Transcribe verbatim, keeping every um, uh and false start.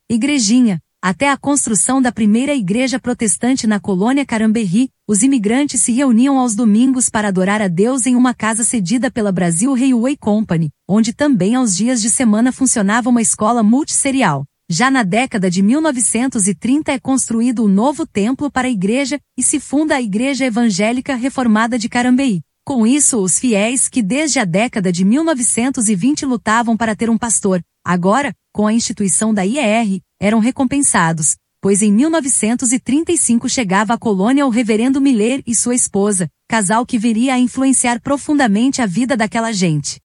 Igrejinha. Até a construção da primeira igreja protestante na colônia Carambeí, os imigrantes se reuniam aos domingos para adorar a Deus em uma casa cedida pela Brasil Railway Company, onde também aos dias de semana funcionava uma escola multisserial. Já na década de mil novecentos e trinta é construído o novo templo para a igreja e se funda a Igreja Evangélica Reformada de Carambeí. Com isso, os fiéis que desde a década de mil novecentos e vinte lutavam para ter um pastor, agora, com a instituição da I E R, eram recompensados, pois em mil novecentos e trinta e cinco chegava à colônia o reverendo Miller e sua esposa, casal que viria a influenciar profundamente a vida daquela gente.